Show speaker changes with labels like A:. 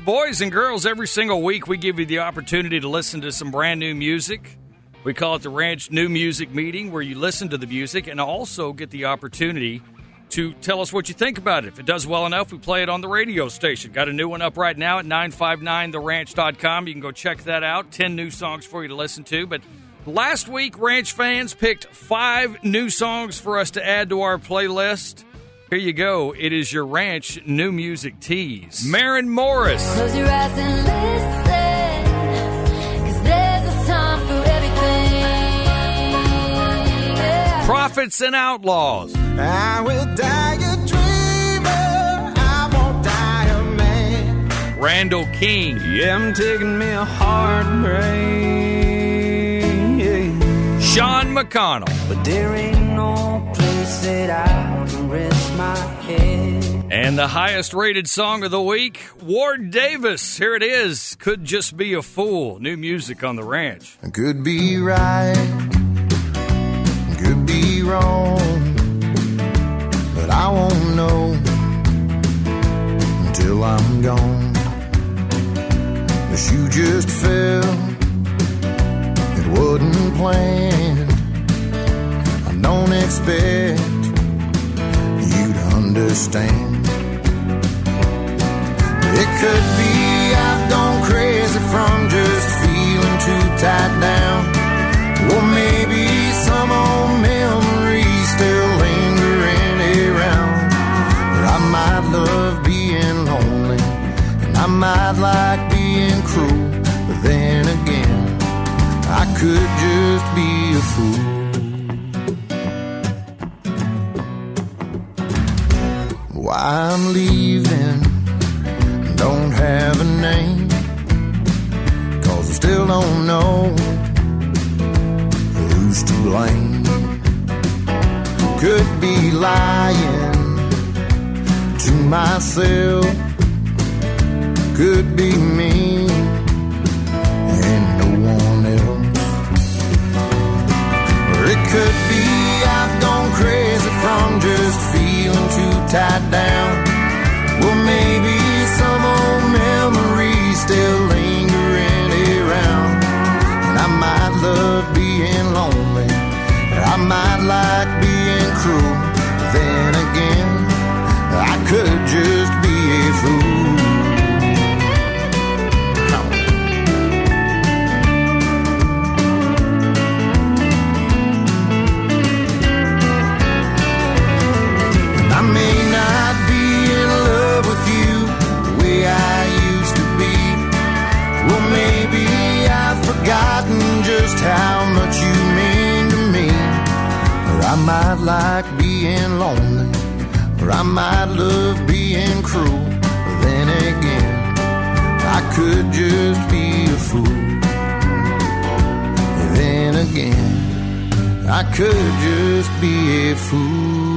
A: boys and girls, every single week we give you the opportunity to listen to some brand new music. We call it the Ranch New Music Meeting, where you listen to the music and also get the opportunity to tell us what you think about it. If it does well enough, we play it on the radio station. Got a new one up right now at 959theranch.com. You can go check that out. 10 new songs for you to listen to. But last week, Ranch fans picked 5 new songs for us to add to our playlist. Here you go. It is your Ranch New Music Tease. Maren Morris.
B: Close your eyes and listen, 'cause there's a time for everything. Yeah.
A: Prophets and Outlaws.
C: I will die a dreamer, I won't die a man.
A: Randall King.
C: Yeah, I'm taking me a heartbreak.
A: Sean McConnell.
D: But there ain't no place that I can rest my head.
A: And the highest rated song of the week, Ward Davis. Here it is. Could Just Be a Fool. New music on the Ranch.
C: I could be right, could be wrong, but I won't know until I'm gone. The shoe just fell, it wasn't planned. I don't expect you to understand. It could be I've gone crazy from just feeling too tied down. Or maybe some old memories still lingering around. Or I might love being lonely, and I might like being cruel. But then again, I could just be a fool. Why I'm leaving, don't have a name, 'cause I still don't know who's to blame. Could be lying to myself, could be me and no one else. Or it could be I've gone crazy from just feeling too tied down. Well, maybe some old memories still lingering around. And I might love being lonely, and I might like being cruel. But then again, I could just be a fool. And I may not be in love with you the way I used to be. Well, maybe I've forgotten just how much you mean to me. Or I might like being lonely, or I might love being cruel. But then again, I could just be a fool. Then again, I could just be a fool.